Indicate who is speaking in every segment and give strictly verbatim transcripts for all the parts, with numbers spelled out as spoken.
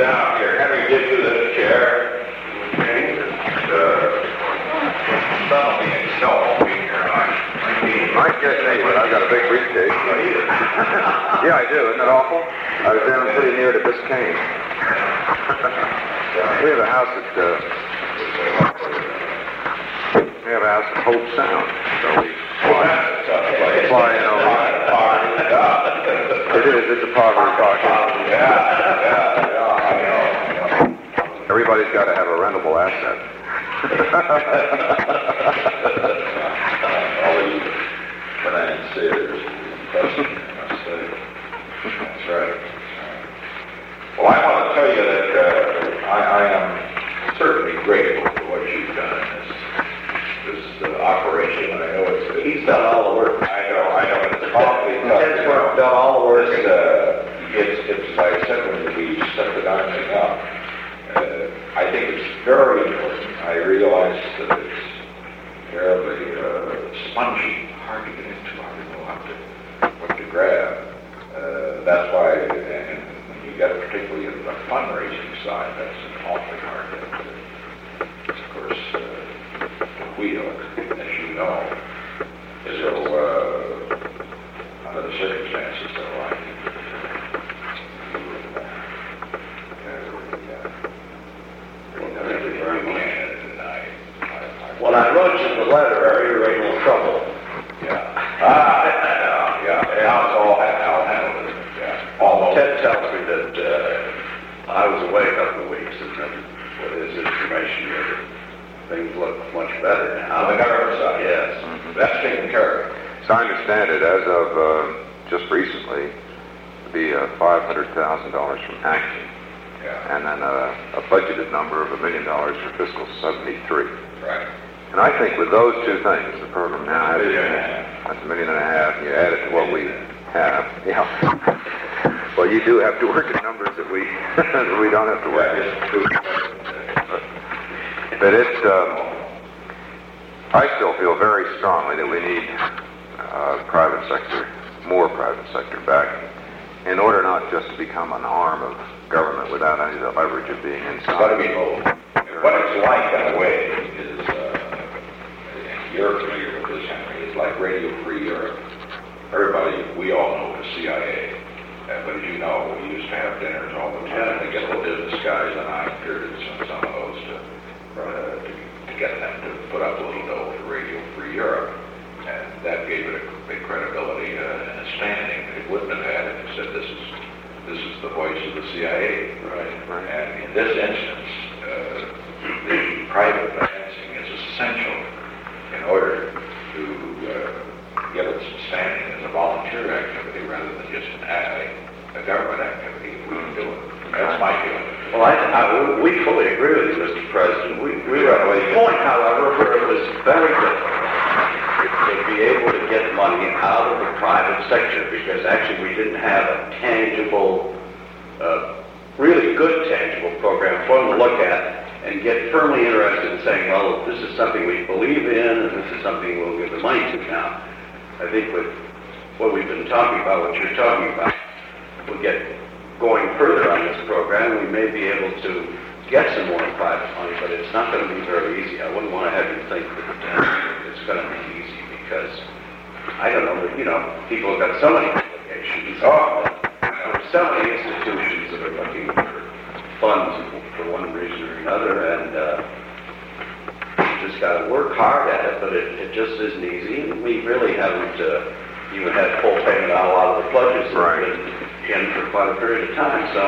Speaker 1: down here. Henry, give you the chair. Okay. And, uh, son will be in show. Won't be here.
Speaker 2: Might get me, but I've got a big briefcase. Yeah, I do. Isn't that awful? I was down pretty near to Biscayne. We have a house at, uh, we have a house at Hope Sound. So we fly, fly in over. It is. It's a poverty pocket.
Speaker 1: Yeah, yeah, yeah, I know.
Speaker 2: Everybody's got to have a rentable asset.
Speaker 1: Always financiers. That's right. Well, I want to tell you that uh, I, I am certainly grateful for what you've done in this, this uh, operation. I know it's...
Speaker 3: He's done all the work.
Speaker 1: I know, I know. It's awfully tough.
Speaker 3: Ted's work done all the work.
Speaker 1: It's, uh, it's, it's like I said when we set the dynamic up. Uh, I think it's very important. I realize that it's terribly uh, spongy, hard to get into, hard to know how to, what to grab. Uh, that's why, and when you get particularly in the fundraising side, that's an awfully hard to, of course, uh, the wheel, as you know. So, uh, under the circumstances, though, I think
Speaker 3: When I wrote you the letter, you were in a little trouble.
Speaker 1: Yeah. Ah, yeah, yeah. How it's all how handled it. Yeah. Almost.
Speaker 3: Ted tells me that uh, I was away a couple of weeks, and then with his information, that things look much better now.
Speaker 1: On the government side.
Speaker 3: Yes.
Speaker 1: Mm-hmm. That's taken care of.
Speaker 2: So I understand it, as of uh, just recently, be uh, five hundred thousand dollars from Action,
Speaker 1: Yeah.
Speaker 2: and then uh, a budgeted number of a million dollars for fiscal seventy-three.
Speaker 1: Right.
Speaker 2: And I think with those two things, the program now has
Speaker 1: Million and a half.
Speaker 2: that's a million and a half, and you add it to what we have. Yeah. Well, you do have to work at numbers that we that we don't have to work at. But, but it's. Um, I still feel very strongly that we need uh, private sector, more private sector backing, in order not just to become an arm of government without any of the leverage of being inside.
Speaker 1: But I mean, what it's like in a way is, uh, you're familiar with this, Henry, it's like Radio Free Europe. Everybody, we all know the C I A, uh, but as you know, we used to have dinners all the time to get the business guys, and I appeared at some, some of those to, uh, to, to get them to put up a little dough for Radio Free Europe, and that gave it a big credibility uh, and a standing that it wouldn't have had if it said this is this is the voice of the C I A.
Speaker 2: Right, right.
Speaker 1: And in this instance, uh, the private financing is essential in order to uh, give it some standing as a volunteer activity rather than just an a, a government activity. We can do it. That's my feeling.
Speaker 3: Well, I, I, we fully agree with you, Mister President. We, we were at a point, however, where it was very difficult to be able to get money out of the private sector because actually we didn't have a tangible, uh, really good tangible program for them to look at and get firmly interested in saying, well, this is something we believe in and this is something we'll give the money to now. I think with what we've been talking about, what you're talking about, we'll get going further on this program, we may be able to get some more private money, but it's not going to be very easy. I wouldn't want to have you think that uh, it's going to be easy because, I don't know, but, you know, people have got so many obligations.
Speaker 1: Oh,
Speaker 3: There are so many institutions that are looking for funds for one reason or another, and uh, you just got to work hard at it, but it, it just isn't easy. And we really haven't uh, even had full payment on a lot of the pledges that
Speaker 2: Right.
Speaker 3: have been in for quite a period of time. So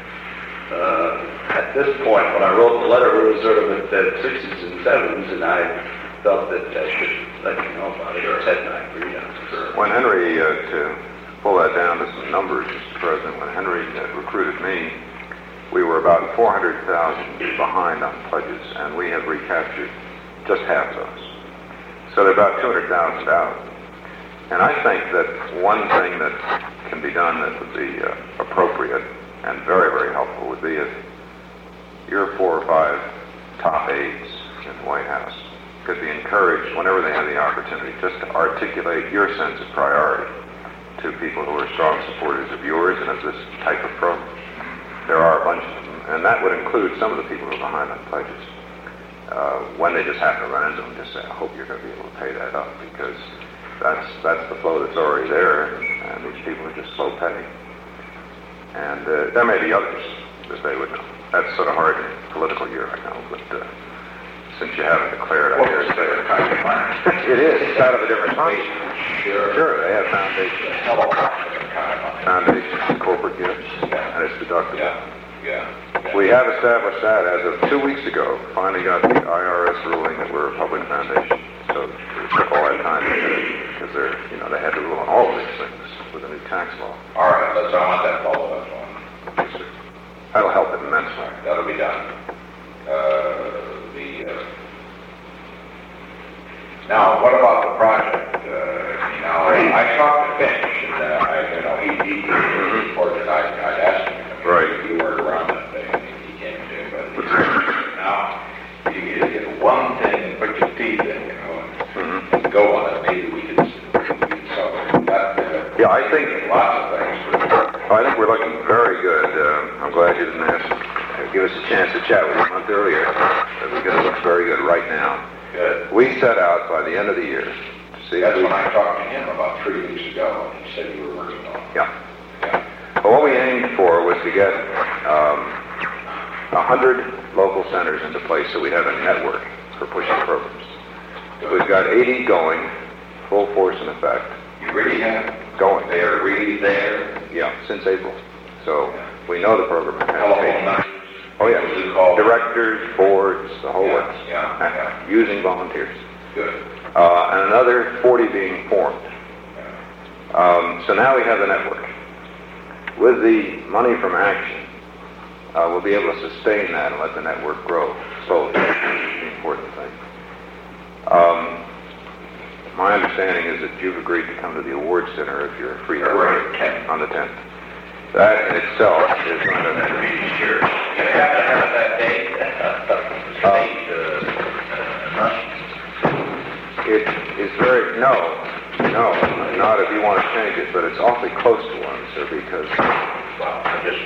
Speaker 3: uh, at this point, when I wrote the letter, we were sort of at the sixes and sevens, and I felt that I should let you know about it. Or Ted and I agreed on it.
Speaker 2: When Henry, uh, to pull that down to some numbers, Mister President, when Henry uh, recruited me, we were about four hundred thousand behind on pledges, and we have recaptured just half those. So they're about two hundred thousand out. And I think that one thing that can be done that would be uh, appropriate and very, very helpful would be if your four or five top aides in the White House could be encouraged whenever they have the opportunity just to articulate your sense of priority to people who are strong supporters of yours and of this type of program. There are a bunch of them, and that would include some of the people who are behind on pledges. Uh, when they just happen to run into them, just say, I hope you're going to be able to pay that up, because that's that's the flow that's already there, and, and these people are just slow paying. And uh, there may be others that they would know. That's sort of hard in a political year, I know, but uh, since you haven't declared, I
Speaker 1: Well,
Speaker 2: guess
Speaker 1: it's a kind of money.
Speaker 2: it is. It's out of a different fund.
Speaker 1: Sure.
Speaker 2: Sure, they have foundations,
Speaker 1: Hell of a kind of money.
Speaker 2: foundations, corporate gifts, and it's deductible.
Speaker 1: Yeah, yeah.
Speaker 2: We have established that as of two weeks ago. Finally got the I R S ruling that we're a public foundation. So it took all that time to get it because they're, you know, they had to rule on all of these things with a new tax law.
Speaker 1: All right, let's, I want that follow-up one.
Speaker 2: Yes, sir. That'll help it
Speaker 1: All
Speaker 2: immensely.
Speaker 1: right, that'll be done. Uh, the, uh, now, what about the project? Uh, you know, I talked to Finch, and, uh, I, you know, he, he, he reported, I, I'd asked him. I mean,
Speaker 2: Right.
Speaker 1: You weren't around that day, and he came to, but he said, now, you get, get one thing and put your teeth in, you know, and,
Speaker 2: Mhm.
Speaker 1: and go on it, maybe we could, we could solve it. That, uh,
Speaker 2: Yeah, I think
Speaker 1: lots of things, but
Speaker 2: I think we're looking very good. Uh, I'm glad you didn't ask, uh, give us a chance to chat with you a month earlier, uh, because it looks very good right now.
Speaker 1: good.
Speaker 2: We set out by the end of the year to see if
Speaker 1: That's
Speaker 2: we...
Speaker 1: when I talked to him about three weeks ago, and he said you were working on it.
Speaker 2: Yeah.
Speaker 1: Yeah.
Speaker 2: But what we aimed for was to get um, one hundred local centers into place so we'd have a network for pushing programs. We've got eighty going, full force and effect,
Speaker 1: You really have,
Speaker 2: going.
Speaker 1: they are really there.
Speaker 2: Yeah, since April. So we know the program has
Speaker 1: Telephone
Speaker 2: taken.
Speaker 1: numbers.
Speaker 2: Oh,
Speaker 1: People who
Speaker 2: yeah.
Speaker 1: call.
Speaker 2: Directors, boards, the whole
Speaker 1: Yeah,
Speaker 2: works.
Speaker 1: yeah, yeah.
Speaker 2: Using volunteers.
Speaker 1: Good.
Speaker 2: Uh, and another forty being formed.
Speaker 1: Yeah.
Speaker 2: Um, so now we have the network. With the money from Action, uh, we'll be able to sustain that and let the network grow slowly. That's the important thing. Um, my understanding is that you've agreed to come to the award center if you're free
Speaker 1: February tenth.
Speaker 2: on the tenth. That in itself is going to...
Speaker 1: Sure. You have to have that date. State, uh,
Speaker 2: It is very, no, no, not if you want to change it, but it's awfully close to one, sir, because
Speaker 1: well, I just,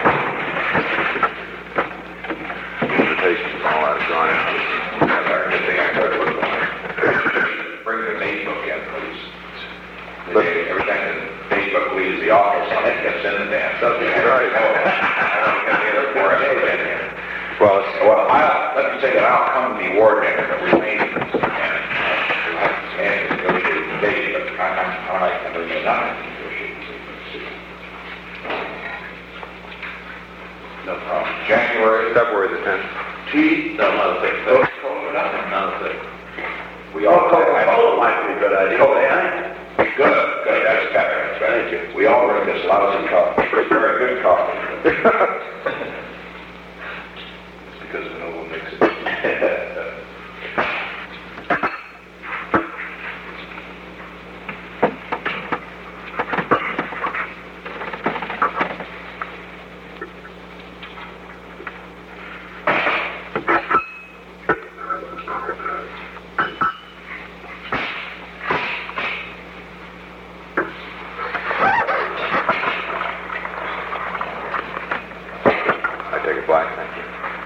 Speaker 2: invitations and all that is gone out.
Speaker 1: that's our good thing I could work on. Bring the Facebook in, please.
Speaker 2: But-
Speaker 1: Every time the Facebook leaves the office, I think it's in the damn subject.
Speaker 2: Right.
Speaker 1: I don't get the other four I put in here.
Speaker 2: Well, it's,
Speaker 1: Well, I'll, let me say that I'll come to the award dinner that we made, and, uh, and negotiate the date, but I, I'm, I like, I don't know, not negotiate. No problem. January,
Speaker 2: February the tenth.
Speaker 1: T, no, another thing, those, another thing. We all,
Speaker 3: Coca-Cola might be a good idea.
Speaker 1: Oh, yeah? Good, good, that's better, that's better. Thank you. We all drink this lousy coffee, it's very good coffee. Because of Noble makes it.
Speaker 2: I take it black, thank you.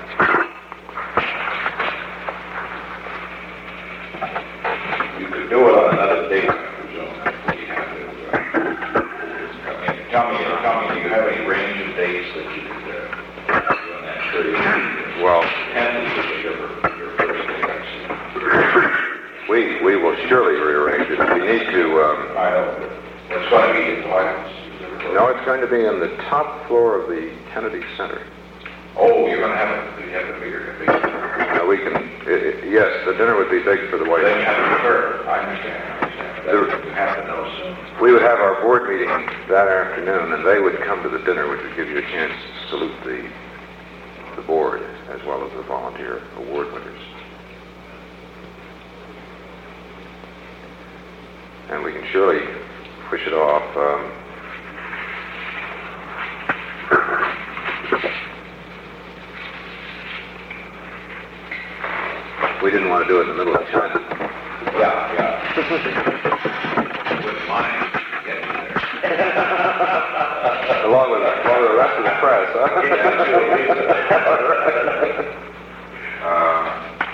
Speaker 1: You could do it on another date, I presume. You have to, uh, I mean, tell me, tell me, do you have any range of dates that you could, uh, do on that tree?
Speaker 2: Well,
Speaker 1: Tenth is just your, your first day, I see.
Speaker 2: we, we will surely rearrange it. We need to, um,
Speaker 1: I know, but it's going to be in the White House.
Speaker 2: no, it's going to be on the top floor of the Kennedy Center.
Speaker 1: Oh, you're going to have it, you have a bigger, bigger.
Speaker 2: Uh, we can, i i yes, the dinner would be big for the White
Speaker 1: Then you
Speaker 2: House.
Speaker 1: have to defer. I understand, I understand. That you have to know soon.
Speaker 2: We would have our board meeting that afternoon, and they would come to the dinner, which would give you a chance to salute the, the board, as well as the volunteer award winners. And we can surely push it off. Um, we didn't want to do it in the middle of China.
Speaker 1: Yeah, yeah. Wouldn't mind getting there.
Speaker 2: Along with, along with the rest of the press, huh?
Speaker 3: Yeah, absolutely.
Speaker 1: Uh,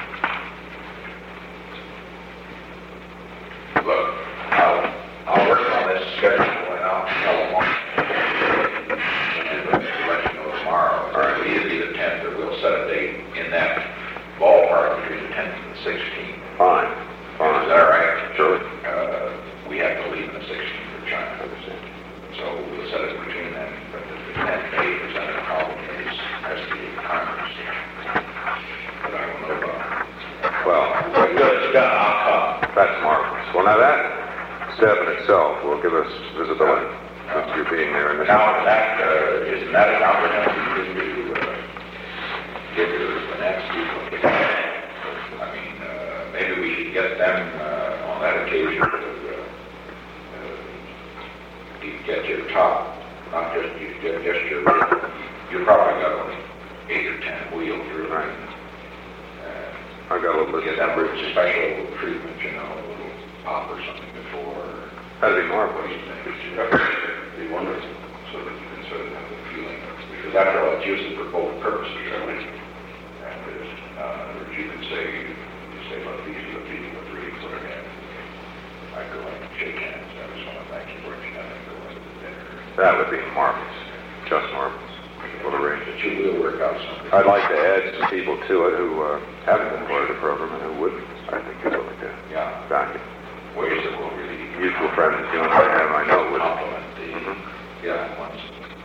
Speaker 1: Look, I'll, I'll work on this schedule and I'll tell them what. And let you know tomorrow.
Speaker 2: All right.
Speaker 1: It'll either be the tenth or we'll set a date in that ballpark between the tenth and the sixteenth.
Speaker 2: Fine,
Speaker 1: Is
Speaker 2: fine.
Speaker 1: that all right?
Speaker 2: Sure.
Speaker 1: Uh, we have to leave on the sixteenth for
Speaker 2: I
Speaker 1: China.
Speaker 2: understand.
Speaker 1: So we'll set it between them, but the tenth and eighth percent of the problem is, has to be Congress. But I don't know about.
Speaker 2: Well,
Speaker 1: But good, it's done, I'll come.
Speaker 2: that's marvelous. Well, now that step in itself will give us visibility, since you're being there in this.
Speaker 1: Now, is that, uh, isn't that an opportunity to, uh, give your finance people? I mean, uh, maybe we should get them, uh, on that occasion to, uh, uh, you get your top, not just, you get just your, you probably got only eight or ten wheels, really.
Speaker 2: Right.
Speaker 1: Uh,
Speaker 2: I've got a little bit
Speaker 1: Get
Speaker 2: of
Speaker 1: them
Speaker 2: numbers.
Speaker 1: a special treatment, you know, a little pop or something before.
Speaker 2: That'd be marvelous.
Speaker 1: Be wonderful, so that you can sort of have the feeling, because after all, it's used for both purposes, really. And there's, uh, you can say, you say, look, these are the people that really put it in. I go in and shake hands, I just want to thank you for what you've done, and go into the dinner.
Speaker 2: That would be marvelous, just marvelous. We'll arrange it.
Speaker 1: But you will work out something.
Speaker 2: I'd like to add some people to it who uh, haven't been part of the program and who wouldn't. I think you'd like to
Speaker 1: Yeah,
Speaker 2: back it.
Speaker 1: ways that will really.
Speaker 2: Mutual friends you and I have, I know would.
Speaker 1: Compliment the,
Speaker 2: Mhm.
Speaker 1: yeah, ones.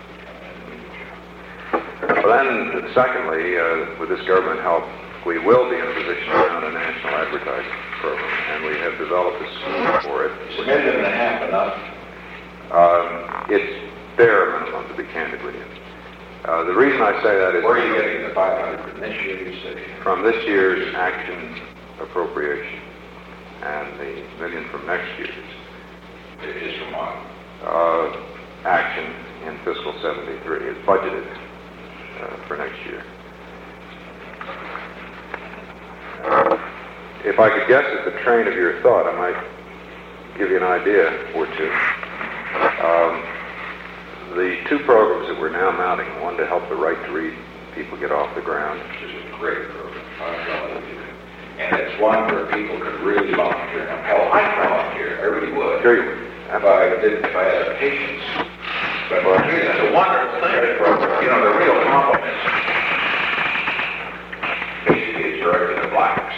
Speaker 2: Well, then, secondly, uh, with this government help, we will be in a position to run a national advertising program, and we have developed a scheme for it.
Speaker 1: Is a million and a half enough?
Speaker 2: Um, it's bare minimum, to be candid with you. Uh, the reason I say that is
Speaker 1: Where are you getting the five hundred from this year, you say?
Speaker 2: from this year's action appropriation and the million from next year's
Speaker 1: It is from what?
Speaker 2: uh, action in fiscal seventy-three is budgeted uh, for next year. Uh, if I could guess at the train of your thought, I might give you an idea or two. Um, the two programs that we're now mounting, one to help the right to read people get off the ground.
Speaker 1: Which is a great program. I'm telling you. And it's one where people could really volunteer. Now, hell, I volunteer, I really would.
Speaker 2: Sure you would.
Speaker 1: If I did, if I had the patience. But it's a wonderful thing. You know, the real compliments. Basically, it's directed at blacks.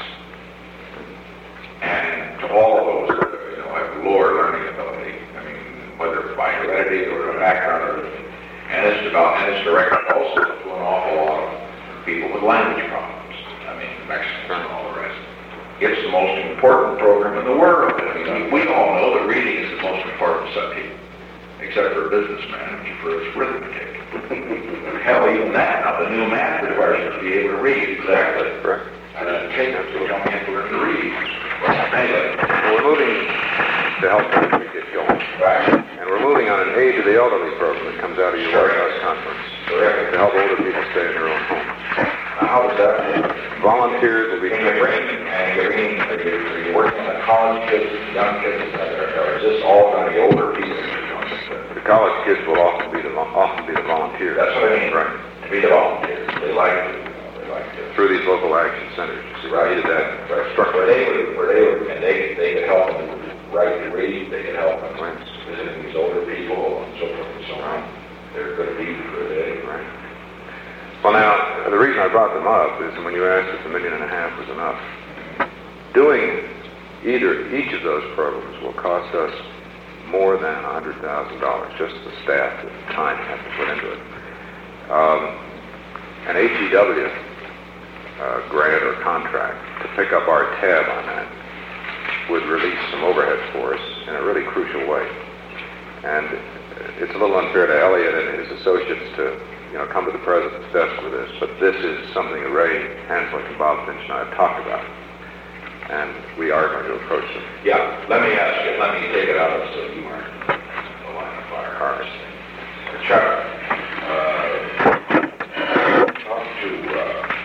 Speaker 1: And to all of those, that, you know, have lower learning ability. I mean, whether it's by heredity or a background or, and it's about, and it's directed also to an awful lot of people with language problems. I mean, Mexicans and all the rest. It's the most important program in the world. I mean, we all know that reading is the most important subject, except for a businessman who prefers arithmetic. Hell, even that, now the new math requires you to be able to read. Exactly.
Speaker 2: Correct.
Speaker 1: And then take it, so you don't have to learn to read. Well, anyway.
Speaker 2: Well, we're moving to help country get going.
Speaker 1: Right.
Speaker 2: And we're moving on an Aid to the Elderly program that comes out of your
Speaker 1: Sure.
Speaker 2: White House conference
Speaker 1: Correct.
Speaker 2: to help older people stay in their own homes.
Speaker 1: Now, how does that work?
Speaker 2: Volunteers will be
Speaker 1: Can you bring, and you're bringing, are you, are you working on the college kids, young kids, or is this all going to be older people?
Speaker 2: The college kids will often be the vo- often be the volunteers.
Speaker 1: That's what I mean.
Speaker 2: Right.
Speaker 1: To be the volunteers. They like to, you know, they like to.
Speaker 2: Through these local action centers. You see, we
Speaker 1: Right.
Speaker 2: needed that
Speaker 1: Right.
Speaker 2: structure.
Speaker 1: Where they would, where they would, and they, they could help them write and read, they could help them
Speaker 2: Right.
Speaker 1: visiting these older people and so forth and so on. They're good people for the day.
Speaker 2: Right. Well, now, the reason I brought them up is when you asked if a million and a half was enough, doing either, each of those programs will cost us more than one hundred thousand dollars, just the staff, the time you have to put into it. Um, an H E W uh, grant or contract to pick up our tab on that would release some overhead for us in a really crucial way. And it's a little unfair to Elliot and his associates to, you know, come to the president's desk with this, but this is something that Ray Hanslick and Bob Finch and I have talked about, and we are going to approach them.
Speaker 1: Yeah, let me ask you, let me take it out of so you aren't the line of fire. Harvesting. Chuck, uh, talk to, uh,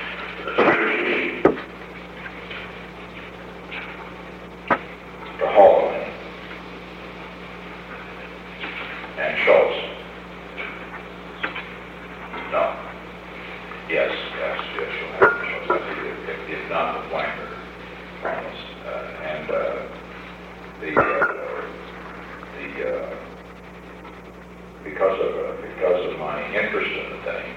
Speaker 1: to Hallman and Schultz. Yes, yes, yes, you'll have to, if, if not the flanker panels. Uh, and uh, the, uh, the, uh, because of, uh, because of my interest in the thing,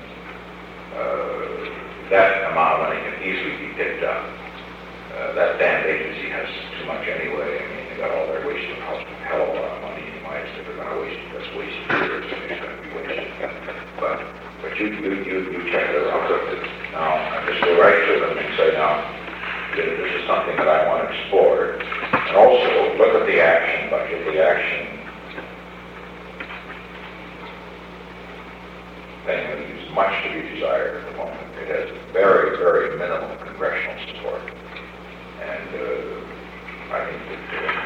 Speaker 1: uh, that amount of money can easily be picked up. Uh, that damn agency has too much anyway. I mean, they got all their wasted hell of a lot of money. You might say they're going to waste, that's wasted years, and it's going to be wasted. But, but you, you, you, you check it out. Now, I just go right to them and say, now, this is something that I want to explore. And also, look at the action budget, the action thing that leaves much to be desired at the moment. It has very, very minimal congressional support. And uh, I think that,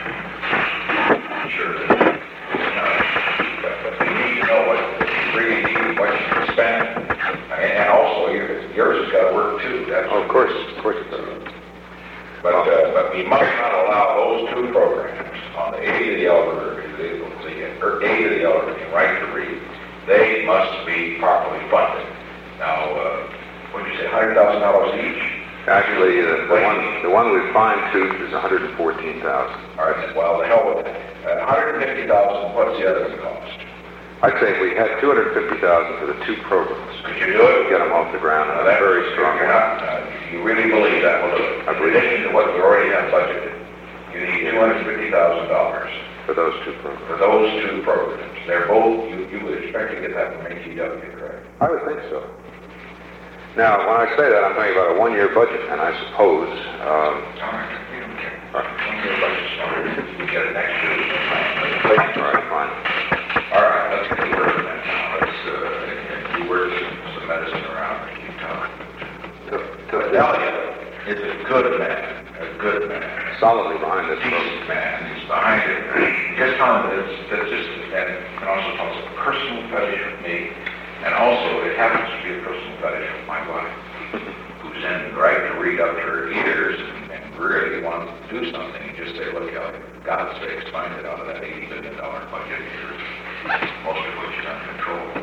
Speaker 1: uh, I'm sure that, you know, but, but we need to know what you really need, what you can spend. And, and also, your, yours has got to work too. That's
Speaker 2: oh, of course, of course it does.
Speaker 1: But, uh, but we must not allow those two programs on the aid of the elderly, the, the, or aid of the elderly, right to read. They must be properly funded. Now, uh, what did you say, one hundred thousand dollars each?
Speaker 2: Actually, uh, the one the one we fine-toothed is one hundred fourteen thousand dollars.
Speaker 1: All right, well, the hell with it. Uh, one hundred fifty thousand dollars, what's the other one cost?
Speaker 2: I'd say if we had two hundred fifty thousand dollars for the two programs,
Speaker 1: could you do it?
Speaker 2: Get them off the ground in
Speaker 1: uh,
Speaker 2: a very strong way.
Speaker 1: Uh, you really believe that will do it?
Speaker 2: I
Speaker 1: In
Speaker 2: believe
Speaker 1: addition to what we already have budgeted, you need two hundred fifty thousand dollars
Speaker 2: for those two programs.
Speaker 1: for those two programs. They're both, you, you would expect to get that from A T W, correct?
Speaker 2: I would think so. Now, when I say that, I'm talking about a one-year budget, and I suppose... Um,
Speaker 1: All right, we don't care. All right. One-year budget's fine. We get it next year.
Speaker 2: all right, fine.
Speaker 1: All right, let's get the word on that now. Let's, uh, and the word some, some medicine around and keep talking.
Speaker 2: To, to
Speaker 1: Fidelia is a good man, a good man.
Speaker 2: solidly behind this program.
Speaker 1: Decent man, he's behind it. Just tell him that it's, that's just, and can also tell us a personal fetish with me, and also it happens to be a personal fetish with my wife, who's in right to read up to her ears and, and really wants to do something. And just say, look, out, for God's sakes, find it out of that eighty billion dollars budget here, most of which is uncontrolled.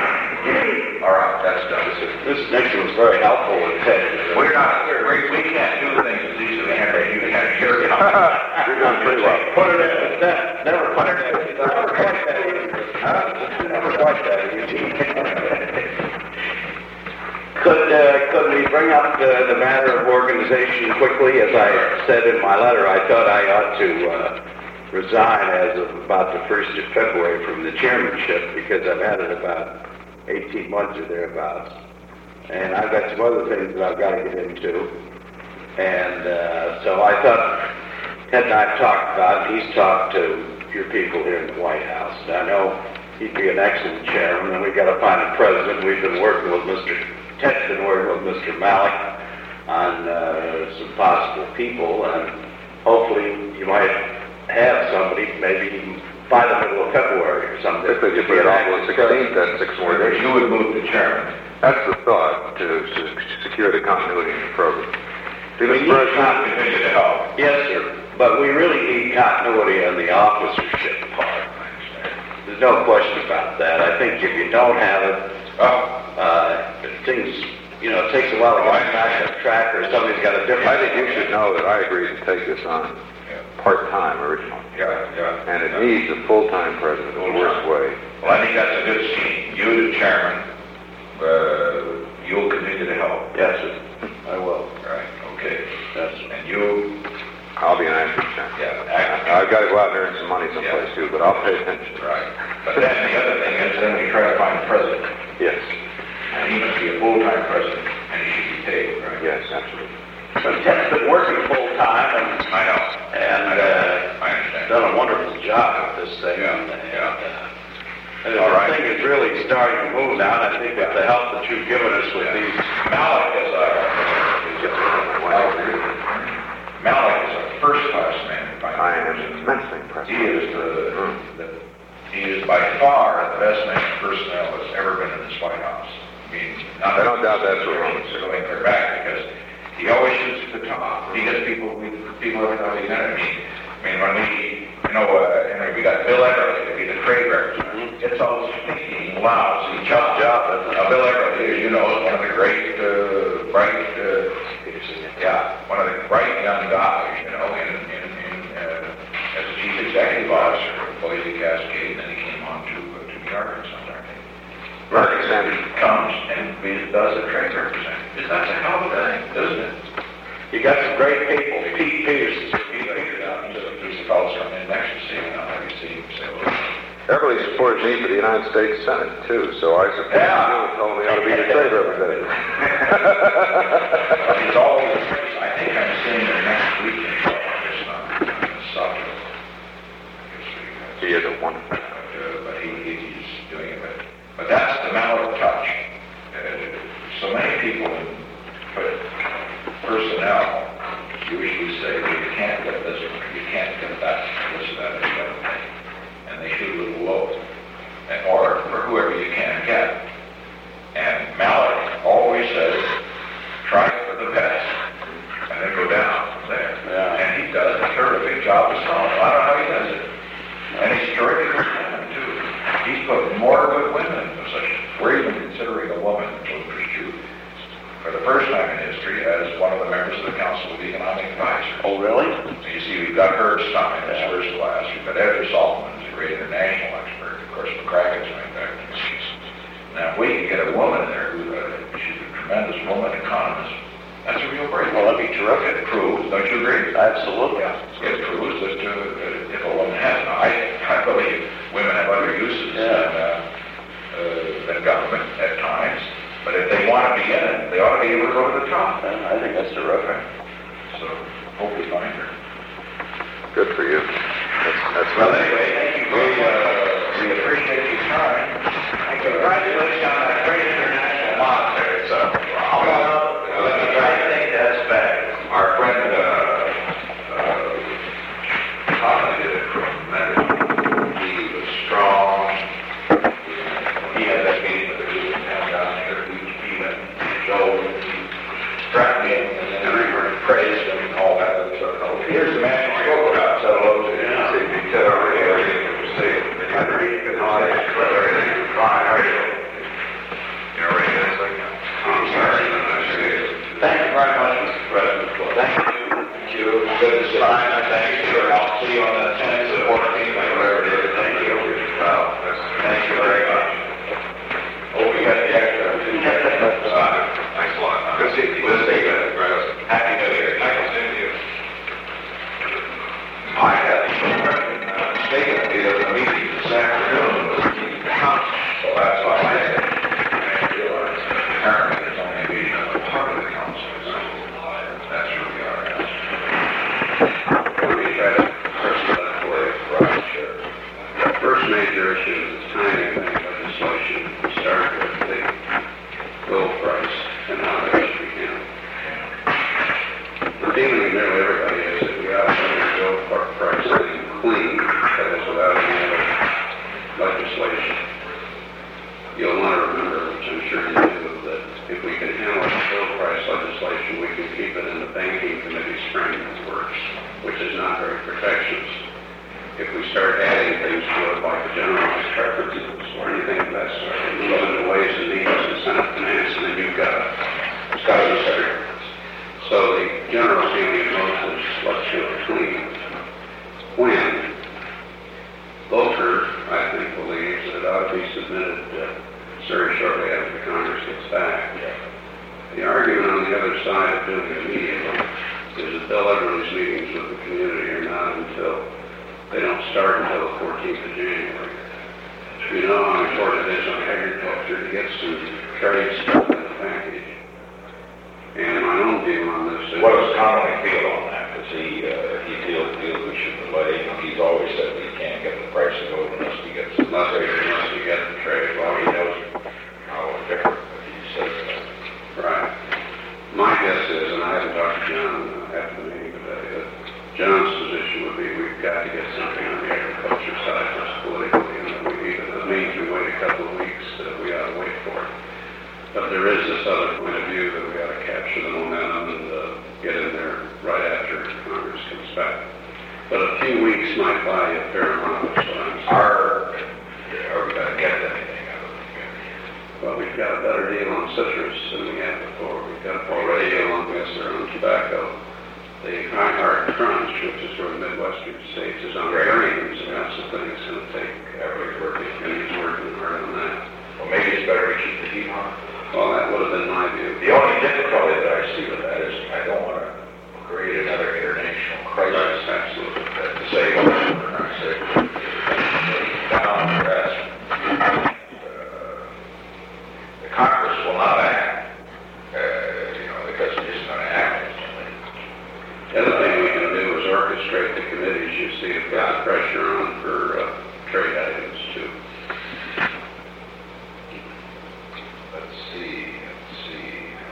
Speaker 1: All right, that's done.
Speaker 3: This next one was very helpful with Ted.
Speaker 1: We're not, we, we can't do things as easily, Henry, you can't hear it.
Speaker 2: You're doing pretty well.
Speaker 3: Put it in, that, never quite that, never quite that, huh? Never quite that, Eugene. Could, uh, could we bring up the, the matter of organization quickly? As I said in my letter, I thought I ought to, uh, resign as of about the first of February from the chairmanship, because I've had it about eighteen months or thereabouts. And I've got some other things that I've got to get into. And uh, so I thought, Ted and I have talked about it. He's talked to your people here in the White House. And I know he'd be an excellent chairman, and we've got to find a president. We've been working with Mister Ted's been working with Mister Malik on uh, some possible people, and hopefully you might have somebody, maybe even by the middle of February or something.
Speaker 2: If they could put it off on the sixteenth, that's six more days.
Speaker 1: You would move the chairman.
Speaker 2: That's the thought, to s- secure the continuity in the program. See,
Speaker 3: We
Speaker 2: Mister
Speaker 3: need
Speaker 2: President,
Speaker 1: Continue to help.
Speaker 3: Yes, sir. But we really need continuity on the officership part. There's no question about that. I think if you don't have it, uh, things, you know, it takes a while to get back on track, or somebody's got a different...
Speaker 2: I think you should know that I agreed to take this on part-time originally.
Speaker 1: Yeah, yeah.
Speaker 2: And it needs a full-time president in the worst way.
Speaker 1: Well, I think that's a good scheme. You, the chairman, uh, you'll continue to help.
Speaker 3: Yes, sir. I will.
Speaker 1: Right, okay.
Speaker 3: Yes, sir.
Speaker 1: And you,
Speaker 2: I'll be an active chairman.
Speaker 1: yeah, act,
Speaker 2: I've got to go out and earn some money someplace too, but I'll pay attention.
Speaker 1: right. But then the other thing is, then we try to find a president.
Speaker 2: Yes,
Speaker 1: And he must be a full-time president, and he should be paid, right?
Speaker 2: yes, absolutely.
Speaker 3: But Ted's been working full-time, and,
Speaker 1: I know.
Speaker 3: and
Speaker 1: I know.
Speaker 3: uh,
Speaker 1: I understand.
Speaker 3: done a wonderful job with this thing.
Speaker 1: Yeah,
Speaker 3: and,
Speaker 1: yeah.
Speaker 3: uh, and
Speaker 1: All
Speaker 3: the
Speaker 1: right.
Speaker 3: thing is really starting to move now, and I think with the help that you've given us with these...
Speaker 1: Malik is a, Malik is a first-class man.
Speaker 2: I am immensely impressed.
Speaker 1: He is the, the, he is by far the best man personnel that's ever been in this White House. I mean, not
Speaker 2: I don't doubt that's what Roman
Speaker 1: he's
Speaker 2: said.
Speaker 1: going clear back, because he always shoots at the top. He gets people, we, people every time he's in it. I mean, I mean, when we, you know, uh, Henry, we got Bill Everly to be the trade representative. It's all stinking, lousy job.
Speaker 3: Job, isn't it?
Speaker 1: Now, Bill Everly, as you know, is one of the great a trade representative. That's a hell of a thing, isn't it?
Speaker 3: You got some great people. Pete Peterson.
Speaker 1: He figured out, he's the fellow from in next to see him, I'll have you see him, so.
Speaker 2: Everly supported me for the United States Senate, too, so I support
Speaker 1: Yeah.
Speaker 2: you and told me I ought to be the trade representative.
Speaker 1: He's always, I think I'm seeing him next week in August on the subject.
Speaker 2: He is a wonderful.
Speaker 1: But, uh, but he, he's doing it, but, but that's the Mallard touch. Uh, so many people in but personnel usually say, well, you can't get this one, you can't get that, this, that, and the other thing. And they shoot a little low, and, or for whoever you can get. And Mallard always says, try for the best, and then go down from there.
Speaker 3: Yeah.
Speaker 1: And he does a terrific job of solving. I don't know how he does it. And he's terrific with women, too. He's put more good women in positions. We're even considering a woman to pursue for the first time in history as one of the members of the Council of Economic Advisors.
Speaker 3: Oh, really?
Speaker 1: So you see, we've got Herb Stein as first class. We've got Edgar Saltman, who's a great international expert. Of course, McCracken's going back to the seas. Now, if we can get a woman there who, uh, she's a tremendous woman economist, that's a real break.
Speaker 3: Well, that'd be terrific.
Speaker 1: It proves, don't you agree?
Speaker 3: Absolutely.
Speaker 1: Yeah. It proves that uh, if a woman has, now, I, I believe women have other uses
Speaker 3: Yeah.
Speaker 1: than, uh, uh, than government at times, but if they want to be in it, they ought to be able to go to the top.
Speaker 3: Yeah, I think that's terrific.
Speaker 1: So, hope we find her.
Speaker 2: Good for you. That's, that's
Speaker 1: Well,
Speaker 2: really-
Speaker 1: anyway, thank you. We, uh, we appreciate your time. And congratulations on that great international mod there. So, I'll, uh, let me try to think that's back. Our friend, uh, uh, Tommy did it tremendously. He was strong. He had that meeting with the group in town down there. He, he went, Joe, he struck me and then everybody praised him and all that other stuff. Oh, here's the man who spoke about Cellulosa.
Speaker 3: Yeah.
Speaker 1: He said, "All right, everything was safe. I read it, all that, but everything was fine. How are you?" You know, right, it's like, I'm sorry, I'm not sure.
Speaker 3: Thank you very much, Mister President. Well, thank you.
Speaker 1: Thank you. Good to see you. Thank you. I'll see you on the tenth and fourteenth, whatever it is. Thank you. Well, thank you very much. Oh, we got the extra. Thanks a lot. Good to see you. Good to see you. Happy New Year. Happy New Year. I had the mistaken to be at the meeting this afternoon with the council, so that's why I didn't realize that apparently there's only a meeting of a part of the council, so that's where we are now. Let me try to first that for you, Roger. Sure.
Speaker 4: The first major issue is the timing of any legislation. We start with the gold price and how that should be handled. The feeling of nearly everybody is that we ought to have the gold price thing clean, that is without any other legislation. You'll want to remember, which I'm sure you do, that if we can handle the gold price legislation, we can keep it in the banking committee's framework works, which is not very protectionist. If we start adding things to it, like the generalized preferences or anything of that sort, and move into ways and means and Senate finance, and then you've got a, it's got to be separate. So the general feeling of most is, let's do it clean. When Volker, I think, believes that it ought to be submitted uh, very shortly after the Congress gets back. The argument on the other side of doing it immediately is that Bill Everly's meetings with the community are not until they don't start until the fourteenth of January. You know how important it is on agriculture to get some trade stuff in the package. And my own view on this is...
Speaker 1: What does Connolly feel on that? Does he, uh, he feels, feels we should delay? He's always said we can't get the price of gold unless we get some
Speaker 4: Unless we,
Speaker 1: trade.
Speaker 4: unless we get the trade.
Speaker 1: Well, he knows how different, but he says that.
Speaker 4: Right. My guess is, and I haven't talked to John after the meeting today, that John's position would be we've got to get something on the agriculture side just politically, and that we either, that means we wait a couple of weeks, that we ought to wait for it. But there is this other point of view that we ought to capture the momentum and uh, get in there right after Congress comes back. But a few weeks might buy you a fair amount of time.
Speaker 1: Are, are we going to get anything out of it?
Speaker 4: Well, we've got a better deal on citrus than we had before. We've got already a deal on this or on tobacco. The high hard crunch, which is where the Midwestern states is on grains, and that's the thing that's going to take every working, and he's working hard on that.
Speaker 1: Well, maybe it's better to keep the heat on.
Speaker 4: Well, that would have been my view.
Speaker 1: The only difficulty that I see with that is I don't want to create another international crisis.
Speaker 4: Right, absolutely.
Speaker 1: That to say, well, we're not safe, down the rest. Uh, the Congress will not act, uh, you know, because it isn't going to act instantly.
Speaker 4: The other thing we can do is orchestrate the committees you see to put the pressure on for uh, trade items too.
Speaker 1: Let's see, let's see.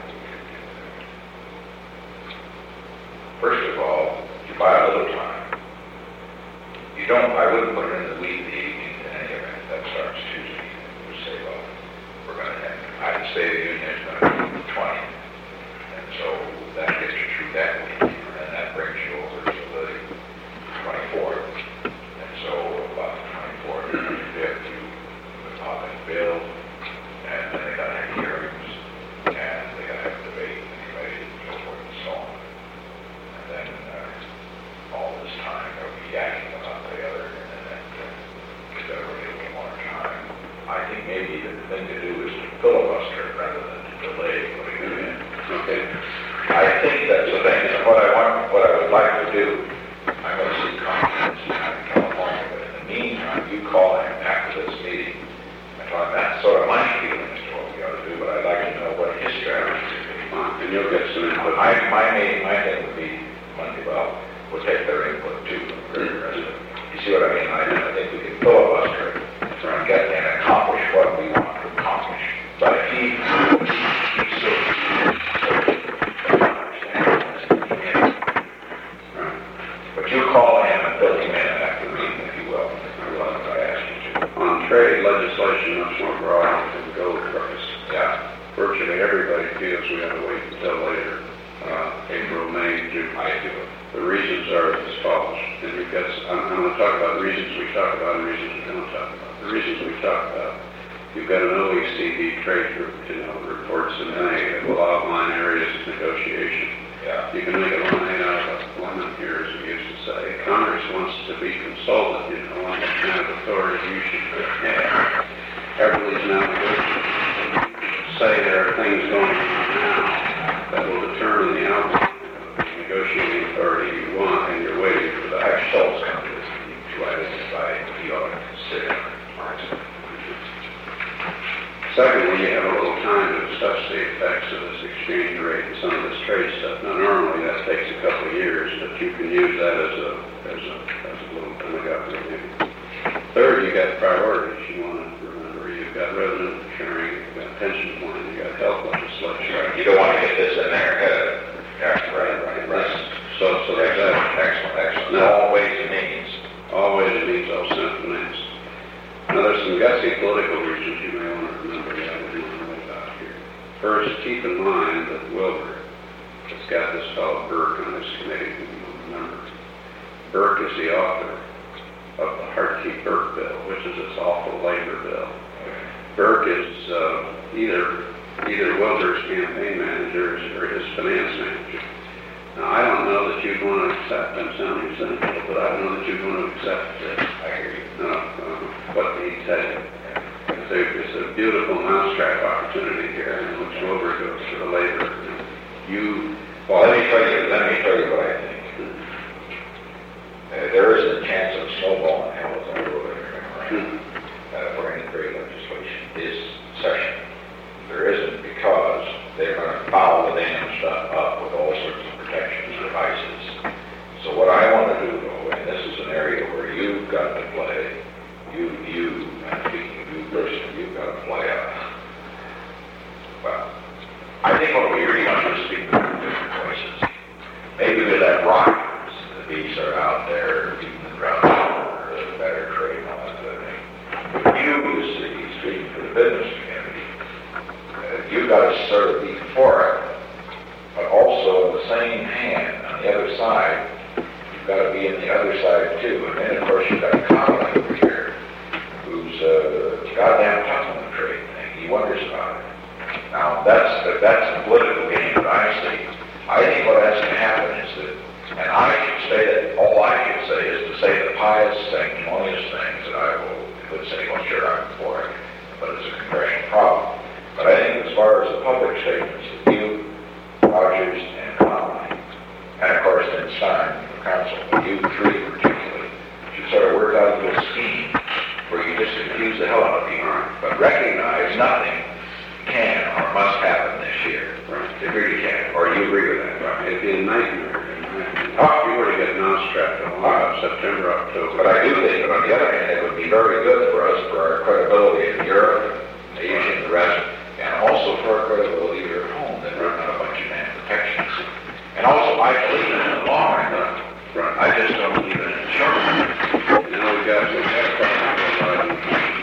Speaker 1: First of all, you buy a little time. You don't, I wouldn't put it in the week, the eighteenth in any event. That starts Tuesday. We say, well, we're going to have, I would say the union is going to be the twentieth. And so that gets you through that week. And that brings you over to the twenty-fourth. And so about the twenty-fourth, twenty-fifth, you would pop in bill. And then they got to have hearings, and they got to have debate, and debate, and so forth and so on. And then uh, all this time they'll be yakking about the other, and then uh, give everybody a little more time. I think maybe the thing to do is to filibuster rather than to delay putting it in.
Speaker 4: Okay.
Speaker 1: I think that's the thing. And what I want, what I would like to do, I'm going to see Congress in California, but in the meantime, you call him after this meeting. I thought that's sort of my feeling as to what we ought to do, but I'd like to know what his strategy would be.
Speaker 4: Fine. And you'll get some input.
Speaker 1: My, my main, my thing would be Monday, well, we'll take their input too, and the rest of it. You see what I mean? I, I think we can filibuster it and get and accomplish what we want to accomplish. But if he, he's so, but you call him and fill him in after the meeting, if you will. I will, as I asked you to.
Speaker 4: On trade legislation, much more broad than gold price.
Speaker 1: Yeah,
Speaker 4: Virtually everybody feels we have to wait until later, uh, April, May, June.
Speaker 1: I do it.
Speaker 4: The reasons are as follows, and because I'm, I'm going to talk about the reasons we talk about and reasons we don't talk about. The reasons we talk about, you've got an O E C D trade group, you know, reports in May that will outline areas of negotiation.
Speaker 1: Yeah.
Speaker 4: You can make a line out of employment here, as we used to say. Congress wants to be consulted, you know, on what kind of authority you should have. Everybody's now negotiating. Say there are things going on now that will determine the outcome of the negotiating authority you want, and you're waiting for the
Speaker 1: Perhaps Schultz come to this meeting to identify what he ought to consider.
Speaker 4: Secondly, you have a little time to discuss the effects of this exchange rate and some of this trade stuff. Now, normally that takes a couple of years, but you can use that as a as a, as a little kind of maybe. Third, you got priorities. You want to remember you've got revenue sharing, you've got pension plan, you've got health legislation.
Speaker 1: You don't want to get this in there ahead of. Yeah, right, right, right.
Speaker 4: So, so there's that.
Speaker 1: Excellent, excellent.
Speaker 4: No.
Speaker 1: Always and means.
Speaker 4: Always it means all Senate finance. Now, there's some gutsy political reasons you may want to remember that I didn't know about here. First, keep in mind that Wilbur has got this fellow Burke on his committee, who you will remember. Burke is the author of the Hartke-Burke bill, which is this awful labor bill. Burke is uh, either either Wilbur's campaign manager or his finance manager. Now, I don't know that you'd want to accept, I'm sounding cynical, but I don't know that you'd want to accept uh,
Speaker 1: I hear you.
Speaker 4: no, uh, what he said. It's a, it's a beautiful mousetrap opportunity here in which Wilbur goes to the labor. You,
Speaker 1: Well, let me tell you, let me tell you what I think. Uh, there is a chance of snowballing hell as I wrote it around uh, for any trade legislation this session. There isn't because they're going to foul the damn stuff up with all sorts of protections devices. So what I want to do, though, and this is an area where you've got to play, you, you, I'm speaking of you personally, you've got to play up. Well, I think what we really want to speak in different voices. Maybe we let rockets, the bees are out there, beating the ground for the better trade and all that sort of thing. But you, you see, speaking for the business community, uh, you've got to sort of be for it, but also in the same hand, on the other side, you've got to be in the other side too. And then, of course, you've got Conley over here, who's uh, goddamn tough on the trade thing. He wonders about it. Now, that's the, that's the political game that I see. I think what has to happen is that, and I should say that, all I should say is to say the pious, sanctimonious things that I will, would say, well, sure, I'm for it, but it's a congressional problem. But I think as far as the public statements, that you, Rogers, and Conley, and of course then Stein, the council, but you three particularly, should sort of work out a little scheme where you just confuse the hell out of people, but recognize nothing can or must happen this year.
Speaker 4: Right.
Speaker 1: It really can. Or you agree with that?
Speaker 4: Right. It'd be a nightmare.
Speaker 1: Oh.
Speaker 4: You were to get mousetrapped in uh, September, October.
Speaker 1: But I do think, on the other hand, it would be very good for us, for our credibility in Europe, Asia, and the rest, and also for our credibility here at home, that we're not a bunch of man protections. And also, I believe in the long run.
Speaker 4: Right.
Speaker 1: I just don't believe in it in the short run.
Speaker 4: Now we got, we got a problem.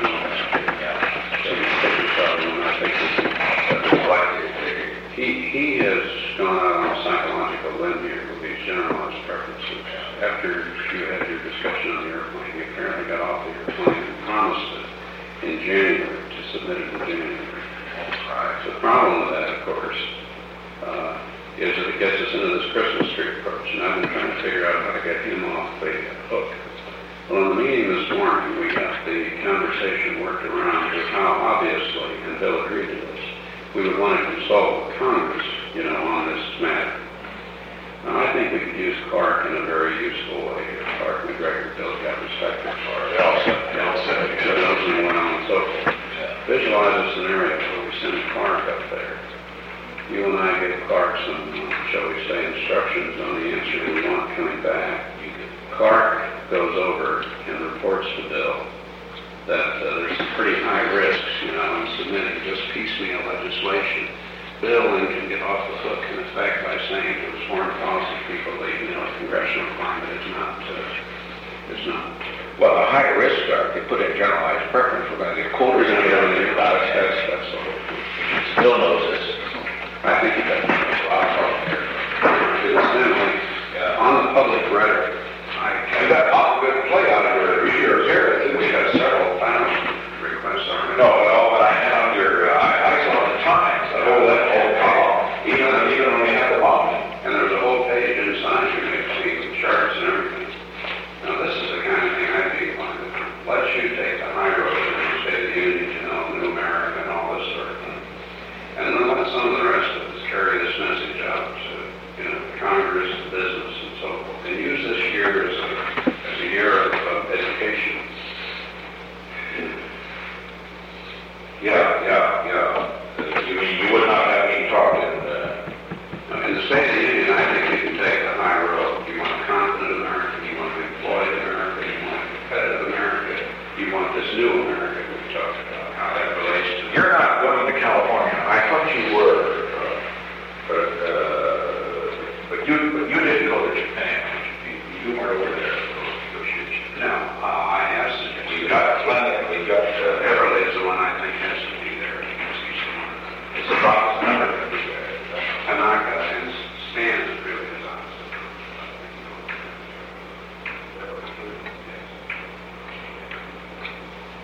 Speaker 4: He, he has gone out on a psychological limb here with these generalized preferences. After you had your discussion on the airplane, he apparently got off the airplane and promised it in January, to submit it in January. Right. The problem with that, of course, uh, is that it gets us into this Christmas tree approach, and I've been trying to figure out how to get him off the hook. Well, in the meeting this morning, we got the conversation worked around with how obviously, and Bill agreed to this, we would want to consult with Congress, you know, on this matter. Now, I think we could use Clark in a very useful way. Clark McGregor, Bill's got respect for Clark.
Speaker 1: They all said, they all said,
Speaker 4: He knows and went on and so forth.
Speaker 1: yeah.
Speaker 4: Visualize a scenario where we send Clark up there. You and I give Clark some, uh, shall we say, instructions on the answer we want coming back. Clark goes over and reports to Bill that uh, there's some pretty high risks, you know, in submitting just piecemeal legislation. Bill then can get off the hook, in effect, by saying to his foreign policy people that, you know, the congressional climate is not, uh, is not.
Speaker 1: Well, the high risk are, if you put in generalized preference, we're going to get quotas and everything about it.
Speaker 4: That's, that's the whole thing.
Speaker 1: Bill knows this.
Speaker 4: I think he does. Incidentally,
Speaker 1: Yeah.
Speaker 4: on the public rhetoric, I
Speaker 1: We got a lot of good play out of your years here.
Speaker 4: we have several thousand requests on it.
Speaker 1: No, no, but I had on your, uh, I I saw the Times, the whole, that whole column, even, even when we had the bombing.
Speaker 4: And there's a whole page inside you can see the charts and everything. Now, this is the kind of thing I'd be inclined to do. Let you take the high road and you say the Union, you know, New America and all this sort of thing. And then let some of the rest of us carry this message out to, you know, Congress, business, and so forth. And use this year as a